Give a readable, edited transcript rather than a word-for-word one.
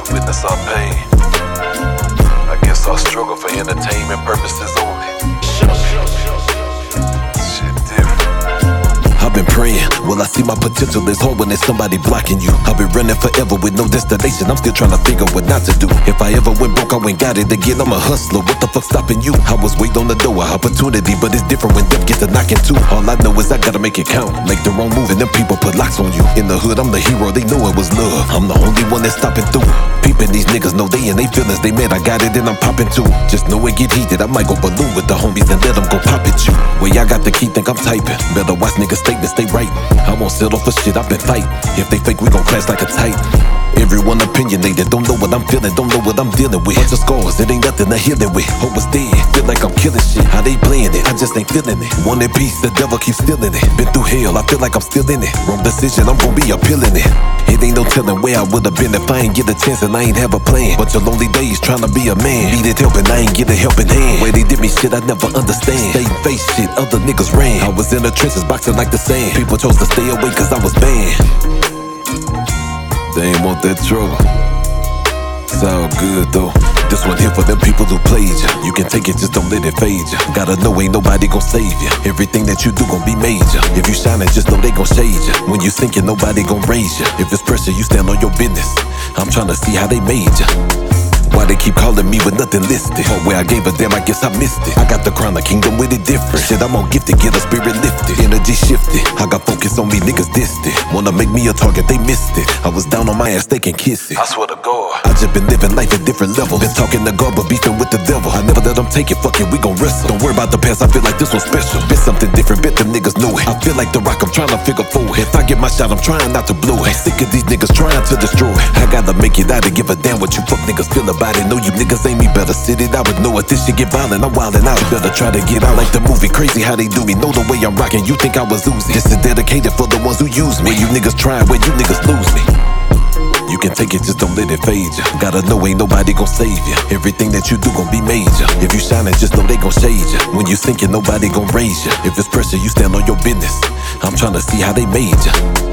can witness our pain. I guess our struggle for entertainment purposes only. Shit different. I've been praying, will I see my potential? It's hard when there's somebody blocking you. I've been running forever with no destination. I'm still trying to figure what not to do. If I ever went broke, I went got it again. I'm a hustler, what the fuck stopping you? I was waiting on the door, opportunity, but it's different when death gets to knocking too. All I know is I gotta make it count. Make the wrong move and them people put locks on you. In the hood, I'm the hero, they know it was love. I'm the only one that's stopping through. Peeping these niggas know they in they feelings. They mad I got it and I'm popping too. Just know it get heated, I might go balloon with the homies and let them go pop at you. Way I got the key, think I'm typing. Better watch niggas statements, they writing. I won't settle for shit, I've been fighting. If they fake, we gon' clash like a titan. Everyone opinionated, don't know what I'm feeling, don't know what I'm dealing with. Bunch of scars, it ain't nothing to heal it with. Hope was dead, feel like I'm killing shit. How they playing it, I just ain't feeling it. Wanted peace, the devil keeps stealing it. Been through hell, I feel like I'm still in it. Wrong decision, I'm gon' be appealing it. It ain't no telling where I would've been if I ain't get a chance and I ain't have a plan. Bunch of lonely days trying to be a man. Needed help and I ain't get a helping hand. Way they did me shit I never understand. Stay face shit, other niggas ran. I was in the trenches boxing like the sand. People chose to stay away cause I was banned. They ain't want that trouble. It's all good though. This one here for them people who played ya. You can take it, just don't let it fade ya. Gotta know ain't nobody gon' save ya. Everything that you do gon' be major. If you shining, just know they gon' shade ya. When you sinking, nobody gon' raise ya. If it's pressure, you stand on your business. I'm tryna see how they made ya. Why they keep calling me with nothing listed? Or where I gave a damn, I guess I missed it. I got the crown, the kingdom with it different. Shit, I'm on gifted, get a spirit lifted. Energy shifted, I got focus on me, niggas distant. Wanna make me a target, they missed it. I was down on my ass, they can kiss it. I swear to God, I just been living life at different levels. Been talking to God, but beefing with the devil. I never let them take it, fuck it, we gon' wrestle. Don't worry about the past, I feel like this one's special. Been something different, bet them niggas know it. I feel like the rock, I'm trying to figure forward. If I get my shot, I'm trying not to blow it. Sick of these niggas trying to destroy it. I gotta make it out and give a damn what you fuck niggas feel about it. Know you niggas ain't me, better sit it out with know if this shit get violent, I'm wildin' out. You better try to get out like the movie, crazy how they do me. Know the way I'm rockin', you think I was oozing. This is dedicated for the ones who use me. Where you niggas try, where you niggas lose me. You can take it, just don't let it fade ya. Gotta know ain't nobody gon' save ya. Everything that you do gon' be major. If you shining, just know they gon' shade ya. When you sinking, nobody gon' raise ya. If it's pressure, you stand on your business. I'm tryna see how they made ya.